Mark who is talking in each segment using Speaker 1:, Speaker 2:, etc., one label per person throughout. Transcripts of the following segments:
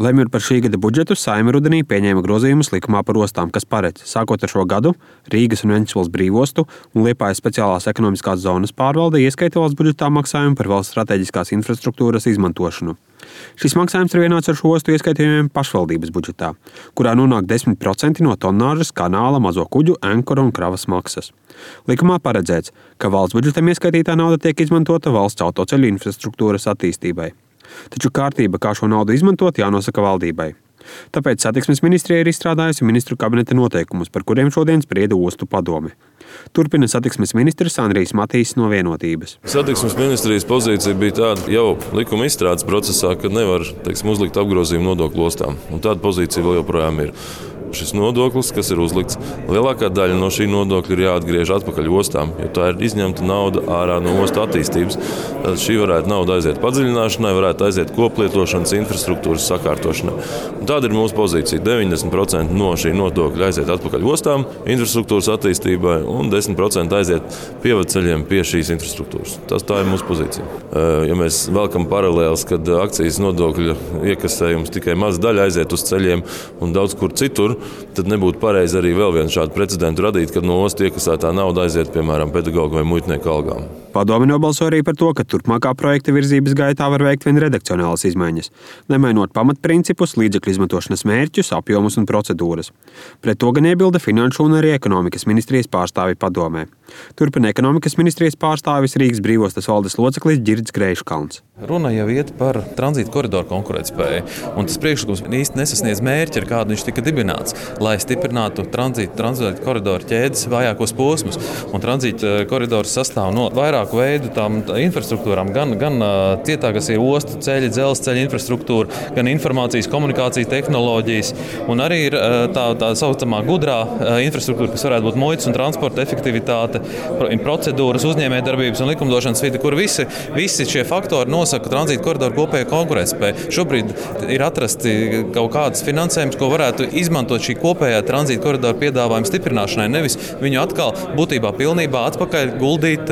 Speaker 1: Lemjot par šī gada budžetu, Saeima rudenī pieņēma grozījumus likumā par ostām, kas paredz, sākot ar šo gadu, Rīgas un Ventspils brīvostu un Liepājas speciālās ekonomiskās zonas pārvalde ieskaita valsts budžetā maksājumu par valsts strateģiskās infrastruktūras izmantošanu. Šis maksājums ir vienāds ar šo ostu ieskaitījumiem pašvaldības budžetā, kurā nonāk 10% no tonnāžas, kanāla, mazo kuģu, ankora un kravas maksas. Likumā paredzēts, ka valsts budžetam ieskaitītā nauda tiek izmantota valsts autoceļu infrastruktūras attīstībai. Taču kārtība, kā šo naudu izmantot, jānosaka valdībai. Tāpēc Satiksmes ministrija ir izstrādājusi ministru kabineta noteikumus, par kuriem šodien sprieda ostu padome. Turpina Satiksmes ministrs Andrijs Matīs no Vienotības.
Speaker 2: Satiksmes ministrijas pozīcija bija tāda jau likuma izstrādes procesā, ka nevar, uzlikt apgrozījumu nodokļu ostām. Un tāda pozīcija vēl joprojām ir. Šis nodoklis, kas ir uzlikts, lielākā daļa no šī nodokļa ir jāatgriež atpakaļ ostām, jo tā ir izņemta nauda ārā no ostu attīstības. Tad šī varētu nauda aiziet padziļināšanai, varētu aiziet koplietošanas infrastruktūras sakārtošanai. Un tāda ir mūsu pozīcija. 90% no šī nodokļa aiziet atpakaļ ostām, infrastruktūras attīstībai, un 10% aiziet pievadceļiem pie šīs infrastruktūras. Tā ir mūsu pozīcija. Ja mēs velkam paralēlis, kad akcijas nodokļa iekasējums tikai maza daļa aiziet uz ceļiem un daudz kur citur, tad nebūtu pareizi arī vēl vienu šādu precedentu radīt, kad no ostu iekasētā nauda aiziet, piemēram, pedagogu vai muitnieku algām.
Speaker 1: Padome nobalsoja arī par to, ka turpmākā projekta virzības gaitā var veikt vien redakcionālas izmaiņas, nemainot pamatprincipus, līdzekļu izmantošanas mērķus, apjomus un procedūras. Pret to gan iebilda Finanšu un arī Ekonomikas ministrijas pārstāvi padomē. Turpina Ekonomikas ministrijas pārstāvis Rīgas brīvostas valdes loceklis Ģirds Greiškalns.
Speaker 3: Runa jau iet par tranzīta koridoru konkurētspēju, un tas priekšlikums īsti nesasniedz mērķi, ar kādu viņš tika dibināts, lai stiprinātu tranzīta koridoru ķēdes vājākos posmus. Un tranzīta koridors sastāv no vairāku veidu tām infrastruktūrām, gan cietā, kas ir ostu ceļi, dzelzceļa infrastruktūra, gan informācijas, komunikācija tehnoloģijas, un arī ir tā saucamā gudrā infrastruktūra, kas varētu būt muitas un transporta efektivitāte, procedūras, uzņēmējdarbības un likumdošanas vide, kur visi šie faktori nosaka tranzīta koridoru kopējo konkurētspēju. Šobrīd ir atrasti kaut kādas finansējums, ko varētu izmantot šī kopējā tranzīta koridoru piedāvājuma stiprināšanai, nevis viņu atkal būtībā pilnībā atpakaļ guldīt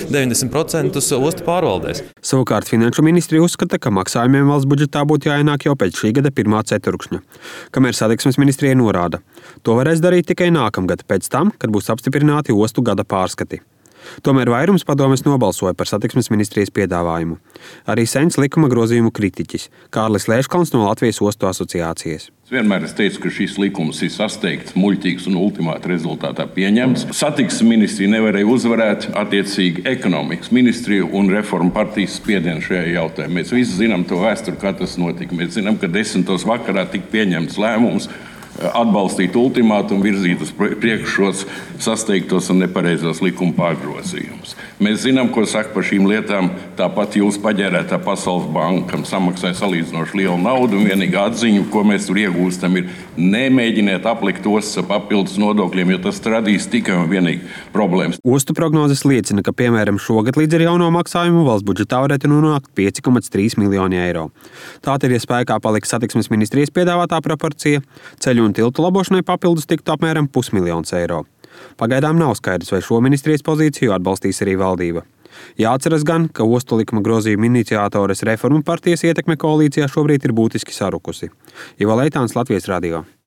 Speaker 3: 90% ostu pārvaldēs.
Speaker 1: Savukārt Finanšu ministrija uzskata, ka maksājumiem valsts budžetā būtu jāienāk jau pēc šī gada pirmā ceturkšņa, kamēr Satiksmes ministrija norāda. To varēs darīt tikai nākamgad, pēc tam, kad būs apstiprināti ostu gada pārskati. Tomēr vairums padomes nobalsoja par Satiksmes ministrijas piedāvājumu. Arī sens likuma grozījumu kritiķis Kārlis Lēškalns no Latvijas ostu asociācijas.
Speaker 4: Vienmēr es teicu, ka šis likums ir sasteigts, muļķīgs un ultimāta rezultātā pieņemts. Satiksmes ministrija nevarēja uzvarēt attiecīgi ekonomikas ministriju un reformu partijas spiedienu šajā jautājumā. Mēs visi zinām to vēsturi, kā tas notika. Mēs zinām, ka 10. vakarā tika pieņemts lēmums atbalstīt ultimātu un virzīt uz priekšu šos sasteigtos un nepareizos likuma pārgrozījumus. Mēs zinām, ko saka par šīm lietām tāpat jūs paģērētā Pasaules banka, kam samaksāja salīdzinoši lielu naudu, un vienīgā atziņa, ko mēs tur iegūstam, ir nemēģiniet aplikt ostas ar papildus nodokļiem, jo tas radīs tikai un vienīgi problēmas.
Speaker 1: Ostu prognozes liecina, ka, piemēram, šogad līdz ar jauno maksājumu valsts budžetā varētu nonākt 5,3 miljoni eiro. Tātad, ja spēkā paliks Satiksmes ministrijas piedāvātā proporcija, ceļu un tiltu labošanai papildus tiktu apmēram 500 000 eiro. Pagaidām nav skaidrs, vai šo ministrijas pozīciju atbalstīs arī valdība. Jāatceras gan, ka ostu likuma grozījuma iniciātores Reformu partijas ietekme koalīcijā šobrīd ir būtiski sarukusi. Ivo Leitāns, Latvijas radio.